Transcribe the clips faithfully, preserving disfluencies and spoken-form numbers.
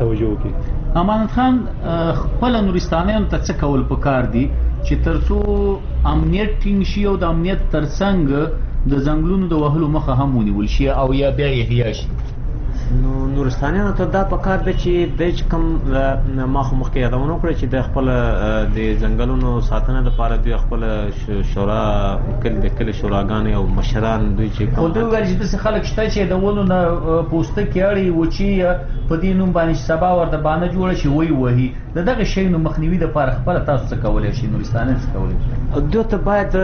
توجه وکړي. امانت خان خپل نورستانیانو ته څه کول پکار دي چې ترڅو امنیت ټینګ شي او د امنیت ترڅنګ د ځنګلونو د وهلو مخه هم ونیول شي او یا بیا احیا شي؟ نو نورستانیانو ته دا پکار دی چې د چې کوم ما خو مخکې یادونه وکړه چې د خپل د ځنګلونو ساتنه لپاره دوی خپل شورا کل د کلي شوراګانې او مشران دوی چې خو دوی ویل چې داسې خلک شته چې د ونو نه پوستکي اړي وچي په دې نوم باندې سبا ورته بانه جوړه شي وی وهي د دغه شیانو مخنیوي دپاره خپله تاسو څه کولی شي نورستانیان څه کولی شي؟ دوی ته باید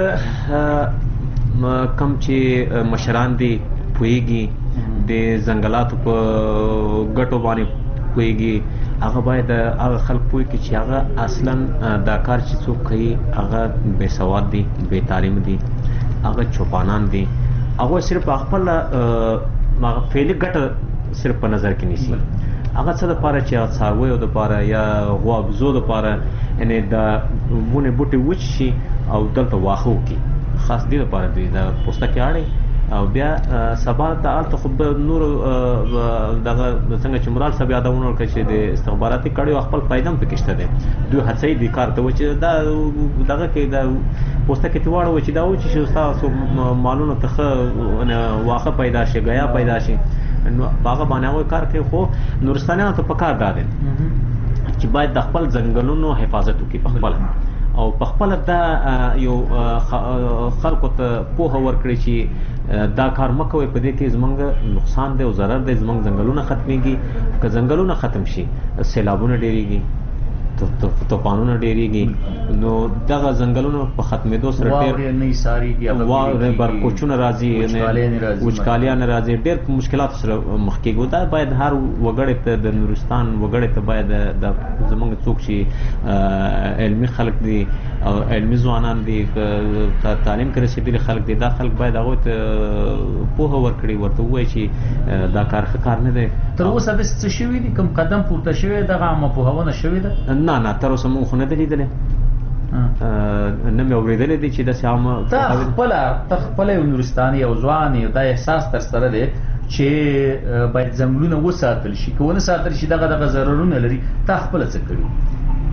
کم چې مشران دي پوهېږي د ځنګلاتو په ګټو باندې پوهېږي هغه باید هغه خلک پوه کړي چې هغه اصلا دا کار چې څوک کوي هغه بې سواد دي، بې تعلیم دي، هغه چوپانان دي، هغه صرف خپل فعلي ګټه صرف په نظر کې نیسي. هغه څه دپاره چې هغه څارویو دپاره یا غوا بزو دپاره یعنې د ونې بوټي وچ شي او دلته واښه وکړي، خاص دې دپاره دوی د پوستکي اړې او بیا سبا ته هلته خو به نور دغه څنګه چې مرال صاحب یادونه وکړه چې د استخباراتي کړیو خپل فایده هم پکې شته دی. دوی هڅوي دې کار ته و چې دا دغه کې د پوستکي ته واړوي چې دا وچې شي ستاسو مالونو ته ښه واښه پیدا شي، ګیا پیدا شي، نو په هغه باندې هغوی کار کوي. خو نورستانیانو ته پکار دا دی چې باید د خپل ځنګلونو حفاظت وکړي په خپله او په خپله دا یو خلکو ته پوهه ورکړي چې دا کار مه کوئ، په دې کې زموږ نقصان دی او ضرر دی، زموږ ځنګلونه ختمېږي، که ځنګلونه ختم شي سیلابونه ډېرېږي، طوفانونه ډېرېږي، نو دغه ځنګلونو په ختمېدو سره ډېر برکوچونه راځي، وچکالیان راځي، ډېر مشکلاتو سره مخ کېږو. دا باید هر وګړی ته د نورستان وګړی ته باید د زموږ څوک چې علمي خلک دي او علمي ځوانان دي، تعلیم کې رسېدلي خلک دي، دا خلک باید هغوی ته پوهه ورکړي، ورته ووایي چې دا کار ښه کار نه دی. تر اوسه داسې څه شوي دي کوم قدم پورته شوی دغه عامه پوهونه شوې ده؟ نه نه تر اوسه موږ خو نه دي لیدلی، نه مې اورېدلی دی چې داسې عامه. ته خپله ته خپله یو نورستاني یو ځوان یو دا احساس در سره دی چې باید ځنګلونه وساتل شي، که ونه ساتل شي دغه دغه ضررونه لري، تا خپله څه کړي؟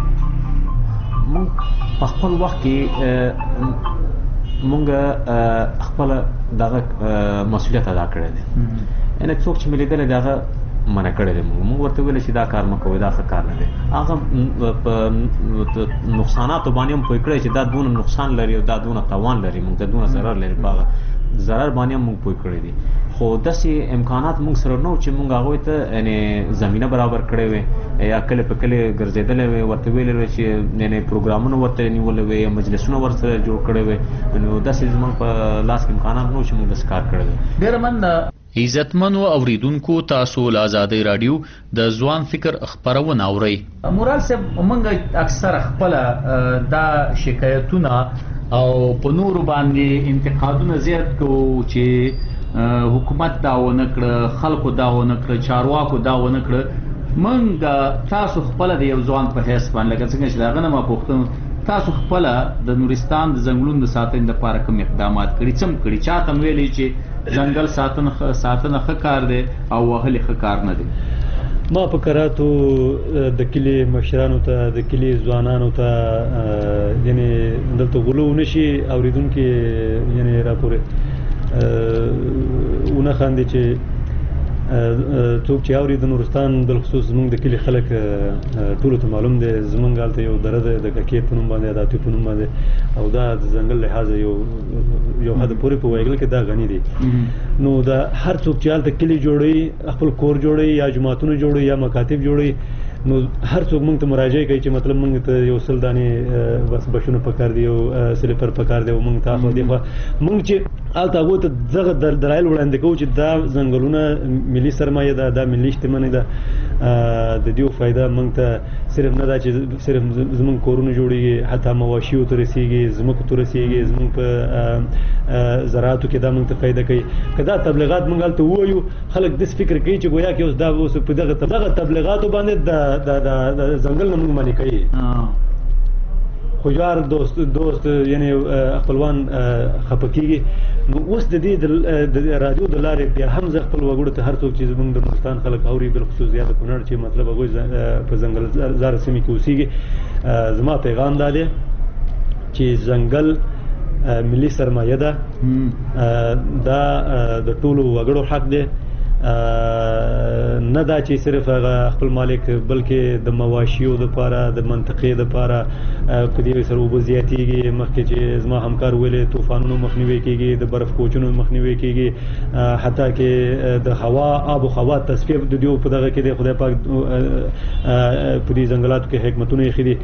موږ په خپل وخت کې موږ خپله دغه مسؤلیت ادا کړی دی، یعنې څوک چې مې لیدلی دی هغه منع کړی دی. موږ ورته ویلی چې دا کار مه کوئ، دا ښه کار نه دی. هغه په نقصاناتو باندې هم پوه کړی چې دا دونه نقصان لري او دا دونه تاوان لري، موږ ته دونه ضرر لري، په هغه ضرر باندې هم موږ پوه کړی دي. خو داسې امکانات موږ سره نه و چې موږ هغوی ته یعنې زمینه برابر کړې وې یا کلي په کلي ګرځېدلی وې، ورته ویلی وې چې یعنې پروګرامونه ورته نیولی وې یا مجلسونه ورسره جوړ کړی وې، نو داسې زموږ په لاس کې امکانات نه و چې موږ داسې کار کړی وی. ډېره مننه عزتمنو اوریدونکو، تاسو له آزادۍ راډیو د ځوان فکر خپرونه اورئ. مرال صاحب، موږ اکثر خپله دا شکایتونه او په نورو باندې انتقادونه زیات کوو چې حکومت دا ونه کړه، خلکو دا ونه کړه، چارواکو دا ونه کړه. موږ تاسو خپله د یو ځوان په حیث باندې لکه څنګه چې د هغه نه ما پوښتنه، تاسو خپله د نورستان د ځنګلونو د ساتنې لپاره کوم اقدامات کړي، څه م کړي؟ چاته م ویلي چې ځنګل ساتنه ساتنه ښه کار دی او وهل ښه کار نه دی؟ ما په کراتو د کلي مشرانو ته، د کلي ځوانانو ته یعنې دلته غلو نشي اورېدونکي یعنې راپورې ونه خاندي چې څوک چې اوري د نورستان بالخصوص زمونږ د کلي خلک ټولو ته معلوم دی، زمونږ هلته یو دره ده د ککې په نوم باندې، د اتو په نوم باندې، او دا د ځنګل لحاظه یو یو حد پورې په وایګل کې دا غني دي. نو دا هر څوک چې هلته کلي جوړوي، خپل کور جوړوي یا جوماتونه جوړوي یا مکاتب جوړوي، نو هر څوک موږ ته مراجعه کوي چې مطلب موږ ته یو سل دانې بس بشونه پکار دی، یو سلیپر پکار دی، او موږ ته خو دی خو موږ چې هلته هغوی ته دغه دلایل وړاندې کوو چې دا ځنګلونه ملي سرمایه ده، دا ملي شتمني ده، د دې فایده موږ ته صرف نه ده چې صرف زموږ کورونه جوړېږي، حتی مواشیو ته رسېږي، ځمکو ته رسېږي، زموږ په زراعتو کې دا موږ ته فایده کوي. که دا تبلیغات موږ هلته ووایو، خلک داسې فکر کوي چې ګویا کې اوس دا اوس په دغه دغه تبلیغاتو باندې د د د ځنګل نه موږ منع کوي. خوجار دوست دوست یعنی خپلوان خپکیږي. نو اوس د دې د رادیو د لارې بیا هم زه خپل وګړو ته هر څوک چې زموږ د نورستان خلک اوري بالخصوص زیات کونړ چې مطلب هغوی په ځنګل زار سیمې کې اوسېږي، زما پیغام دا دی چې ځنګل ملي سرمایه ده، دا د ټولو وګړو حق دی، نه دا چې صرف هغه خپل مالک بلکې د مواشیو دپاره د منطقې دپاره په دې سره اوبه زیاتېږي. مخکې چې زما همکار ویلې طوفانونو مخنیوی کېږي، د برف کوچونو مخنیوی کېږي، حتی کې د هوا آب و هوا تصفیه د دې په دغه کې دی. خدای پاک په دې ځنګلاتو کې حکمتونه ایښي دي.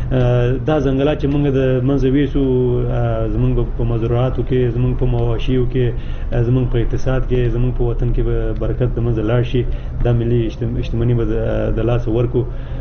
دا ځنګلات چې موږ د منځه ویسو زموږ په مزرعاتو کې، زموږ په مواشیو کې، زموږ په اقتصاد کې، زموږ په وطن کې به برکت د منځه لاړ شي. دا ملي شتمني به د لاسه ورکو.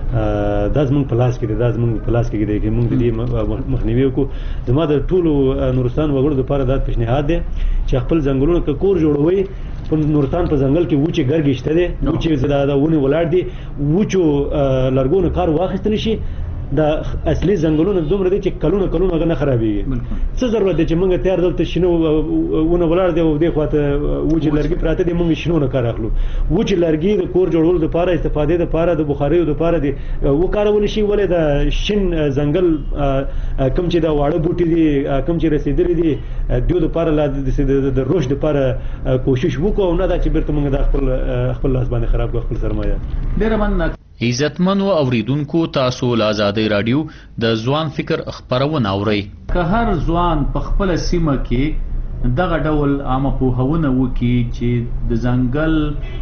دا زموږ په لاس کې دی، دا زموږ په لاس کې دی چې موږ د دې مخنیوي وکړو. زما د ټولو نورستان وګړو لپاره دا پیشنهاد دی چې خپل ځنګلونه که کور جوړوي په نورستان په ځنګل کې وچې ګرګې شته دی، وچې دا ونې ولاړ دي، وچو لرګونو کار واخیستلی شي. دا اصلي ځنګلونه دومره دي چې کلونه کلونه هغه نه خرابېږي. څه ضرورت دی چې موږ تیار دلته شنه ونه ولاړ دی او دې خواته وچې لرګي پراته دي، موږ شنو نه کار اخلو. وچې لرګي د کور جوړولو دپاره، استفادې دپاره، د بخاریو دپاره دي وکارول شي. ولې د شین ځنګل کوم چې دا واړه بوټي دي، کوم چې رسېدلي دي، دوی دپاره لا د رشد دپاره کوشش وکړو، او نه دا چې بیرته موږ دا خپل خپل لاس باندې خراب کړو خپل سرمایه. ډېره مننه. عزتمنو اوریدونکو، تاسو له آزادۍ راډیو د ځوان فکر خپرونه اورئ. که هر ځوان په خپله سیمه کې دغه ډول عامه پوهونه وکړي چې د ځنګل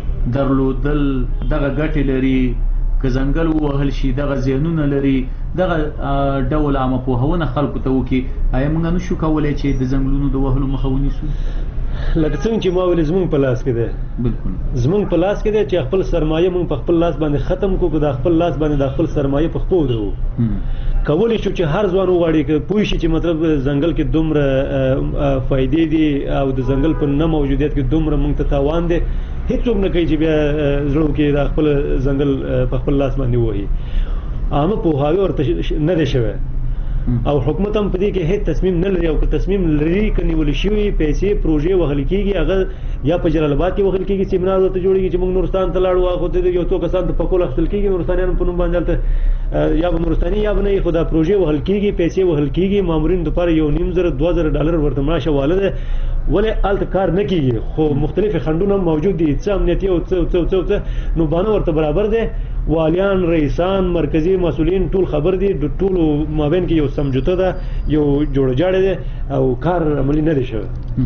درلودل دغه ګټې لري، که ځنګل ووهل شي دغه زیانونه لري، دغه ډول عامه پوهونه خلکو ته وکړي، آیا موږ نشو کولی چې د ځنګلونو د وهلو مخه ونیسو؟ لکه څنګه چې ما ویل زمونږ په لاس کې دی، بالکل زمونږ په لاس کې دی چې خپل سرمایه مونږ په خپل لاس باندې ختم کړو. که د خپل لاس باندې د خپل سرمایه په خپو ودرو کولی شو چې هر ځوان وغواړي که پوه شي چې مطلب ځنګل کې دومره فایدې دي او د ځنګل په نه موجودیت کې دومره مونږ ته تاوان دی، هېڅوک نه کوي چې بیا زړه کې د خپل ځنګل په خپل لاس باندې ووهي. عامه پوهاوی ورته نه دی شوی او حکومت هم په دې کې هیڅ تصمیم نه لري. او که تصمیم لري که نیول شوي پیسې پروژې وهل کېږي، هغه یا په جلال آباد کې وهل کېږي، سیمینار ورته جوړېږي چې موږ نورستان ته لاړو، خو د یو څو کسان ته پکول اخیستل کېږي نورستانیانو په نوم باندې، هلته یا به نورستاني یا به نه وي، خو دا پروژې وهل کېږي، پیسې وهل کېږي، مامورینو دپاره یو نیم زره دوه زره ډالر ورته معاش حواله ده. ولې هلته کار نه کېږي؟ خو مختلفې خنډونه هم موجود دي، څه امنیتي او څه څه څه څه نو بانه ورته برابر دی. والیان، رئیسان، مرکزي مسؤلین ټول خبر دي، د ټولو مابین کې یو سمجوته ده، یو جوړه جاړی دی او کار عملي نه دی شوی.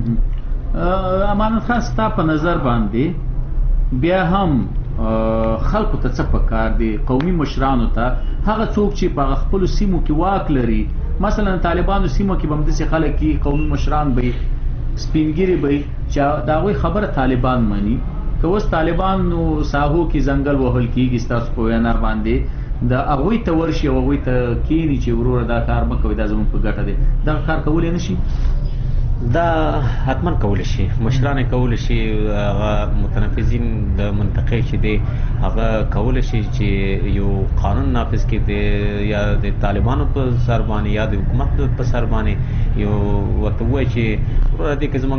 امانت خان، ستا په نظر باندې بیا هم خلکو ته څه پکار دي، قومي مشرانو ته، هغه څوک چې په خپلو سیمو کې واک لري، مثلا طالبانو سیمو کې به همداسې خلک وي، قومي مشران به وي، سپینګیري به وي، چې د هغوی خبره طالبان مني. که اوس طالبانو ساحو کې ځنګل وهل کېږي، ستاسو په وینا باندې د هغوی ته ورشي او هغوی ته کښېني چې وروره دا کار مه کوئ، دا زموږ په ګټه دی، دغه کار کولی نه شي؟ دا حتما کولی شي، مشران یې کولی شي، هغه متنفذین د منطقې چې دی هغه کولی شي چې یو قانون نافذ کړي د یا د طالبانو په سر باندې یا د حکومت په سر باندې، یو ورته ووایي چې وروره دې کې زموږ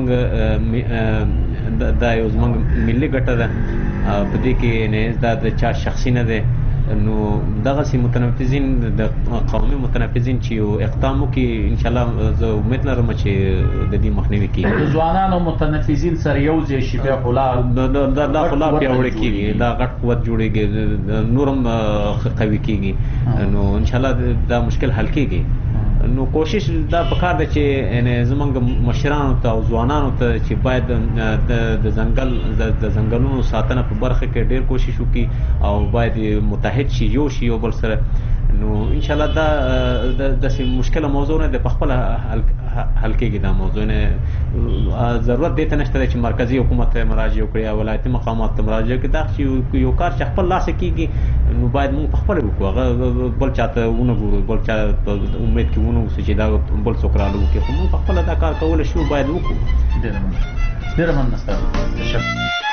دا یو زموږ ملي ګټه ده، په دې کې نه دا د چا شخصي نه دی. نو دغسې متنفذین د قومي متنفذین چې یو اقدام وکړي، انشاءالله زه امید لرم چې د دې مخنیوي کېږي. د ځوانانو متنفذین سره یو ځای شي، بیا خو لا دا خو لا پیاوړی کېږي، دا غټ قوت جوړېږي، نور هم قوي کېږي، نو انشاءالله دا مشکل حل کېږي. نو کوشش دا پکار ده چې زمونږ مشرانو ته او ځوانانو ته چې باید د ځنګل د ځنګلونو ساتنه په برخه کې ډېر کوشش وکړي او باید متحد شي، یو شي یو بل سره. نو انشاءالله دا داسې مشکله موضوع نه ده، په خپله حل کېږي دا موضوع نه. ضرورت دې ته نشته دی چې مرکزي حکومت ته مراجعه وکړي یا ولایتي مقاماتو ته مراجعه وکړي. دا چې یو کار چې خپل لاسه کېږي نو باید موږ په خپله وکړو، هغه بل چا ته ونه ګورو، بل چا په امید کې ونه اوسو چې دا بل څوک راله وکړي، خو موږ په خپله دا کار کولی شو، باید وکړو. ډېره مننه، ډېره مننه ستاسو.